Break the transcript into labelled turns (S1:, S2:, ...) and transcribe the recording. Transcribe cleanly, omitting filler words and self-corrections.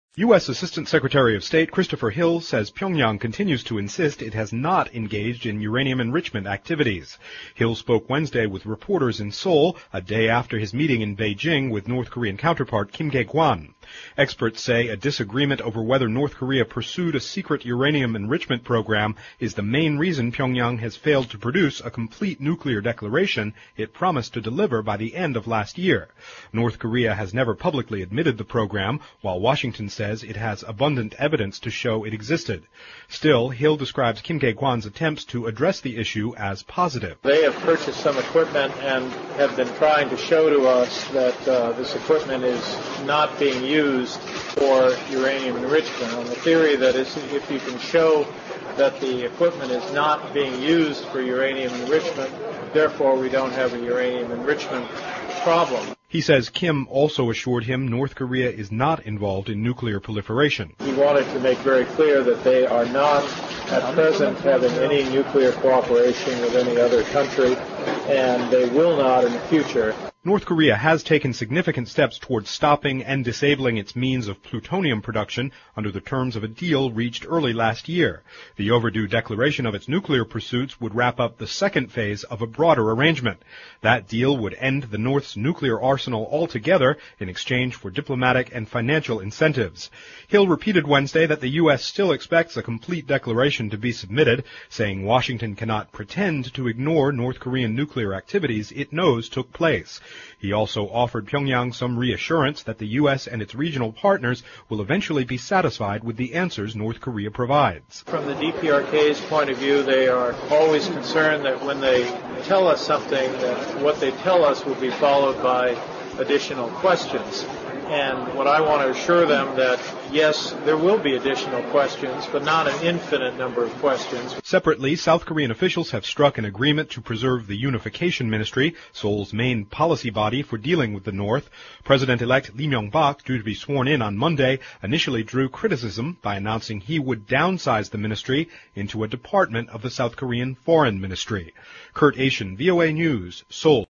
S1: U.S. Assistant Secretary of State Christopher Hill says Pyongyang continues to insist it has not engaged in uranium enrichment activities. Hill spoke Wednesday with reporters in Seoul, a day after his meeting in Beijing with North Korean counterpart Kim Kye-gwan. Experts say a disagreement over whether North Korea pursued a secret uranium enrichment program is the main reason Pyongyang has failed to produce a complete nuclear declaration it promised to deliver by the end of last year. North Korea has never publicly admitted the program, while Washington says it has abundant evidence to show it existed. Still, Hill describes Kim Kye-gwan's attempts to address the issue as positive.
S2: They have purchased some equipment and have been trying to show to us that this equipment is not being used for uranium enrichment, on the theory that if you can show that the equipment is not being used for uranium enrichment, therefore we don't have a uranium enrichment problem.
S1: He says Kim also assured him North Korea is not involved in nuclear proliferation.
S2: He wanted to make very clear that they are not at present having any nuclear cooperation with any other country, and they will not in the future.
S1: North Korea has taken significant steps towards stopping and disabling its means of plutonium production under the terms of a deal reached early last year. The overdue declaration of its nuclear pursuits would wrap up the second phase of a broader arrangement. That deal would end the North's nuclear arsenal altogether in exchange for diplomatic and financial incentives. Hill repeated Wednesday that the U.S. still expects a complete declaration to be submitted, saying Washington cannot pretend to ignore North Korean nuclear activities it knows took place. He also offered Pyongyang some reassurance that the U.S. and its regional partners will eventually be satisfied with the answers North Korea provides.
S2: From the DPRK's point of view, they are always concerned that when they tell us something, that what they tell us will be followed by additional questions. And what I want to assure them that, yes, there will be additional questions, but not an infinite number of questions.
S1: Separately, South Korean officials have struck an agreement to preserve the Unification Ministry, Seoul's main policy body for dealing with the North. President-elect Lee Myung-bak, due to be sworn in on Monday, initially drew criticism by announcing he would downsize the ministry into a department of the South Korean Foreign Ministry. Kurt Asian, VOA News, Seoul.